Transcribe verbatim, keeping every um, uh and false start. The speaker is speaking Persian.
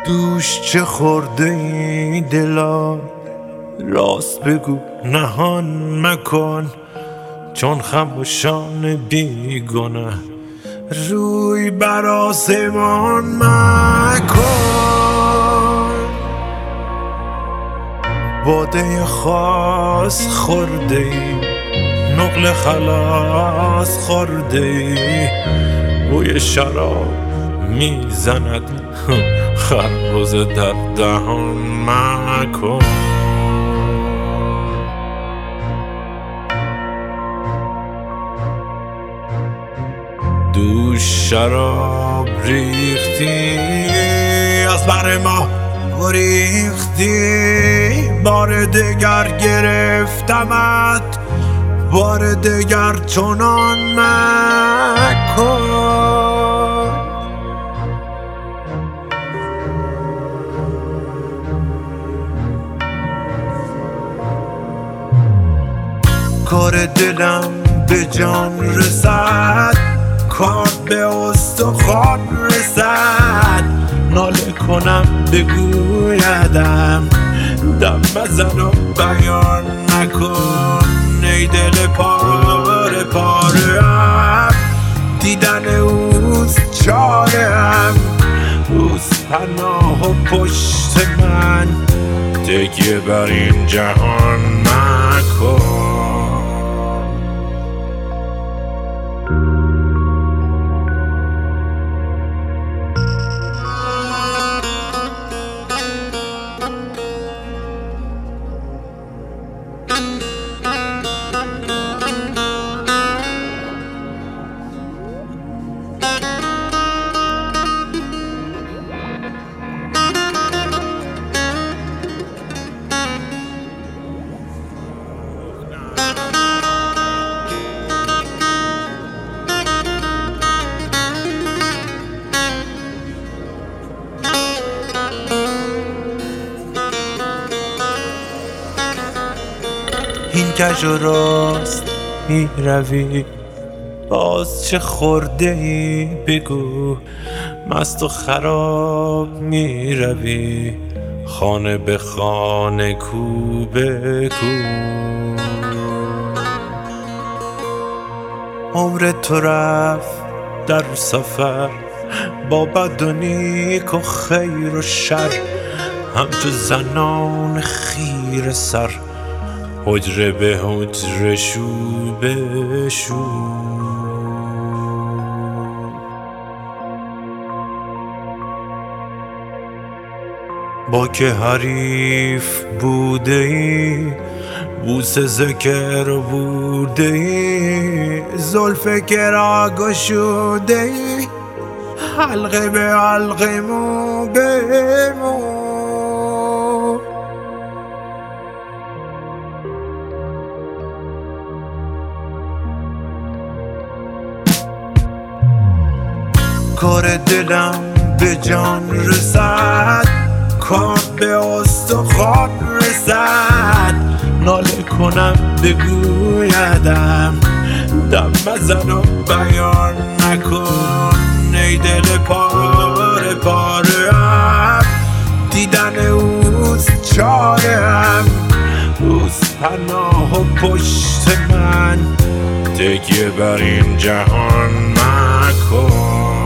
دوش چه خورده ای دلا، راست بگو نهان مکن، چون خموشان بیگنه روی بر آسمان مکن. باده خاص خورده ای، نقل خلاص خورده ای، بوی شراب میزند خربزه در دهان مکن. دوش شراب ریختی، از بر ما گریختی، بار دگر گرفتمت، بار دگر چنان مکن. کار دلم به جان رسد، کار به استخوان رسد، ناله کنم بگویدم، دم بزن و بیان نکن. ای دل پاره پاره ام، دیدن اوست چاره ام، اوست پناه و پشت من، تکیه بر این جهان مکن. این کج و راست می روی، باز چه خورده ای بگو، مست و خراب می روی، خانه به خانه کو به کو. عمر تو رفت در سفر، با بد و نیک و خیر و شر، همچو زنان خیره سر، حجره به حجره شو به شو. با که حریف بوده ای، بوس ذکر بوده ای، زلف کرا گشوده ای، حلقه به حلقه مو به مو. کار دلم به جان رسد، کار به استخوان رسد، ناله کنم بگویدم، دم بزن و بیان نکن. ای دل پاره پاره ام، دیدن اوست چاره ام، اوست پناه و پشت من، تکیه بر این جهان مکن.